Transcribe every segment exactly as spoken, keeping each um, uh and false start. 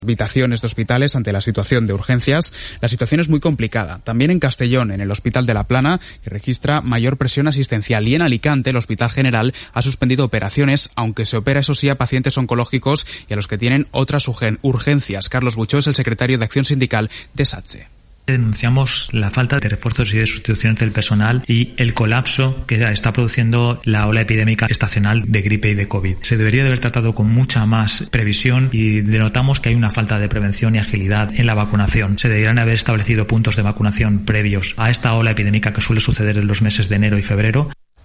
habitaciones de hospitales ante la situación de urgencias. La situación es muy complicada. También en Castellón, en el Hospital de la Plana, que registra mayor presión asistencial, y en Alicante el Hospital General ha suspendido operaciones, aunque se opera, eso sí, a pacientes oncológicos y a los que tienen otras urgencias. Carlos Buchó es el secretario de Acción Sindical de SATSE. Denunciamos la falta de refuerzos y de sustituciones del personal y el colapso que está produciendo la ola epidémica estacional de gripe y de COVID. Se debería de haber tratado con mucha más previsión y denotamos que hay una falta de prevención y agilidad en la vacunación. Se deberían haber establecido puntos de vacunación previos a esta ola epidémica que suele suceder en los meses de enero y febrero.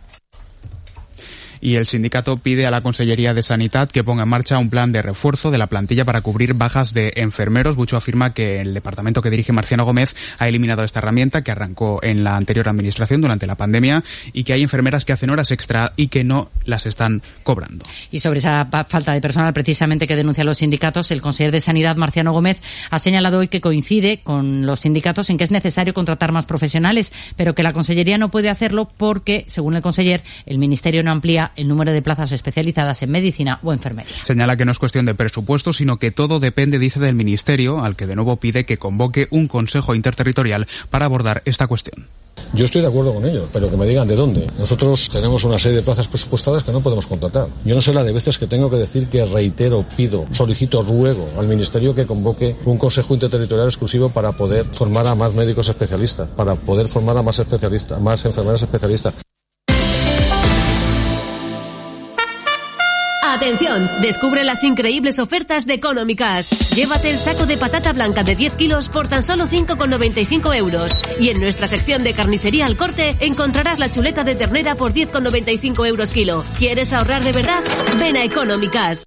Y el sindicato pide a la Consellería de Sanidad que ponga en marcha un plan de refuerzo de la plantilla para cubrir bajas de enfermeros. Bucho afirma que el departamento que dirige Marciano Gómez ha eliminado esta herramienta que arrancó en la anterior administración durante la pandemia y que hay enfermeras que hacen horas extra y que no las están cobrando. Y sobre esa falta de personal precisamente que denuncian los sindicatos, el consejero de Sanidad, Marciano Gómez, ha señalado hoy que coincide con los sindicatos en que es necesario contratar más profesionales, pero que la Consellería no puede hacerlo porque, según el conseller, el Ministerio no amplía el número de plazas especializadas en medicina o enfermería. Señala que no es cuestión de presupuesto, sino que todo depende, dice, del Ministerio, al que de nuevo pide que convoque un consejo interterritorial para abordar esta cuestión. Yo estoy de acuerdo con ello, pero que me digan de dónde. Nosotros tenemos una serie de plazas presupuestadas que no podemos contratar. Yo no sé la de veces que tengo que decir que reitero, pido, solicito, ruego al Ministerio que convoque un consejo interterritorial exclusivo para poder formar a más médicos especialistas, para poder formar a más especialistas, más enfermeras especialistas. Atención, descubre las increíbles ofertas de Económicas. Llévate el saco de patata blanca de diez kilos por tan solo cinco con noventa y cinco euros. Y en nuestra sección de carnicería al corte encontrarás la chuleta de ternera por diez con noventa y cinco euros kilo. ¿Quieres ahorrar de verdad? Ven a Económicas.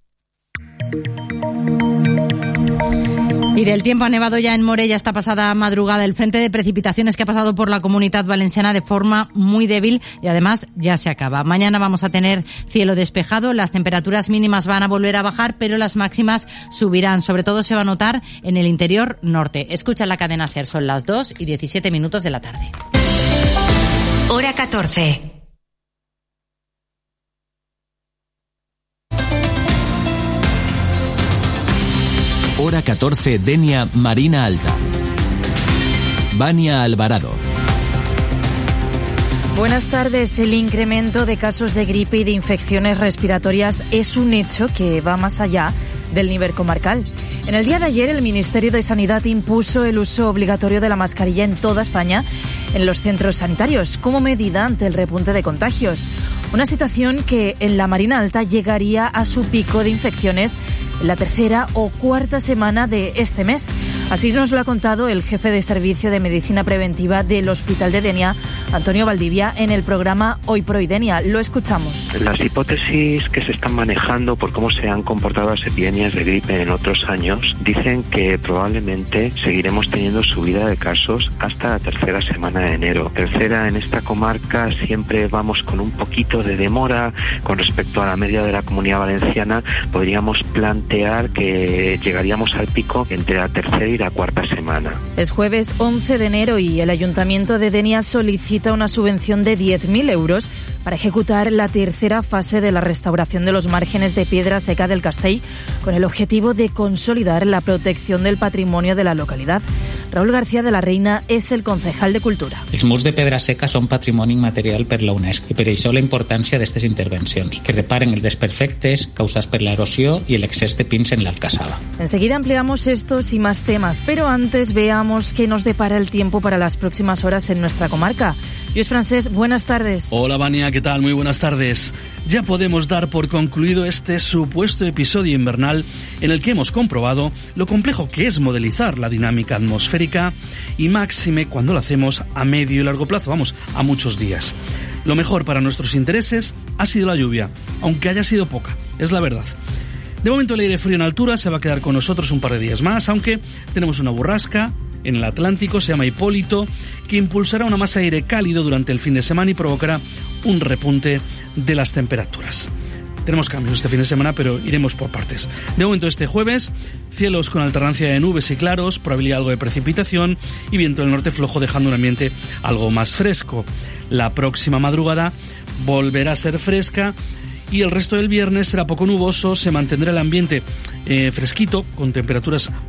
Y del tiempo, ha nevado ya en Morella esta pasada madrugada. El frente de precipitaciones que ha pasado por la Comunidad Valenciana de forma muy débil y además ya se acaba. Mañana vamos a tener cielo despejado, las temperaturas mínimas van a volver a bajar, pero las máximas subirán. Sobre todo se va a notar en el interior norte. Escucha la cadena SER, son las dos y diecisiete minutos de la tarde. Hora catorce. Hora catorce, Denia, Marina Alta. Vania Alvarado. Buenas tardes. El incremento de casos de gripe y de infecciones respiratorias es un hecho que va más allá del nivel comarcal. En el día de ayer, el Ministerio de Sanidad impuso el uso obligatorio de la mascarilla en toda España en los centros sanitarios como medida ante el repunte de contagios. Una situación que en la Marina Alta llegaría a su pico de infecciones en la tercera o cuarta semana de este mes. Así nos lo ha contado el jefe de Servicio de Medicina Preventiva del Hospital de Denia, Antonio Valdivia, en el programa Hoy Pro y Denia. Lo escuchamos. Las hipótesis que se están manejando por cómo se han comportado las epidemias de gripe en otros años dicen que probablemente seguiremos teniendo subida de casos hasta la tercera semana de enero. Tercera, en esta comarca siempre vamos con un poquito de demora con respecto a la media de la Comunidad Valenciana. Podríamos plantear que llegaríamos al pico entre la tercera y la cuarta semana. Es jueves once de enero y el Ayuntamiento de Denia solicita una subvención de diez mil euros para ejecutar la tercera fase de la restauración de los márgenes de piedra seca del Castell, con el objetivo de consolidar la protección del patrimonio de la localidad. Raúl García de la Reina és el concejal de Cultura. Els murs de pedra seca són patrimoni immaterial per la UNESCO i per això la importància d'aquestes intervencions, que reparen els desperfectes causats per l'erosió i l'excés de pins en l'alcazaba. Enseguida ampliamos estos y más temas, pero antes veamos qué nos depara el tiempo para las próximas horas en nuestra comarca. Luis Francés, buenas tardes. Hola Vania, ¿qué tal? Muy buenas tardes. Ya podemos dar por concluido este supuesto episodio invernal en el que hemos comprobado lo complejo que es modelizar la dinámica atmosférica y máxime cuando lo hacemos a medio y largo plazo, vamos, a muchos días. Lo mejor para nuestros intereses ha sido la lluvia, aunque haya sido poca, es la verdad. De momento el aire frío en altura se va a quedar con nosotros un par de días más, aunque tenemos una borrasca en el Atlántico, se llama Hipólito, que impulsará una masa de aire cálido durante el fin de semana y provocará un repunte de las temperaturas. Tenemos cambios este fin de semana, pero iremos por partes. De momento este jueves, cielos con alternancia de nubes y claros, probabilidad algo de precipitación y viento del norte flojo, dejando un ambiente algo más fresco. La próxima madrugada volverá a ser fresca y el resto del viernes será poco nuboso, se mantendrá el ambiente eh, fresquito, con temperaturas